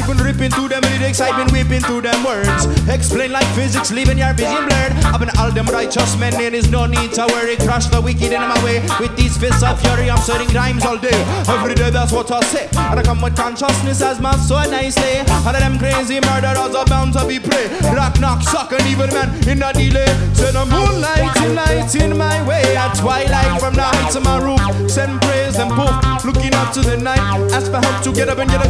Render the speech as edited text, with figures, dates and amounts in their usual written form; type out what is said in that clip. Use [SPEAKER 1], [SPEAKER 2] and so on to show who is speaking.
[SPEAKER 1] Rifle ripping through them lyrics, I've been whipping through them words. Explain like physics, leaving your vision blurred. I've been all them righteous men, there is no need to worry. Crush the wicked in my way. With these fists of fury, I'm setting rhymes all day. Every day, that's what I say. And I come with consciousness as my so nicely. All of them crazy murderers are bound to be prey. Rock, knock, suck, and evil man in a delay. Send a moonlight night in my way. At twilight from the heights of my roof. Send praise and poof, looking up to the night. Ask for help to get up and get up.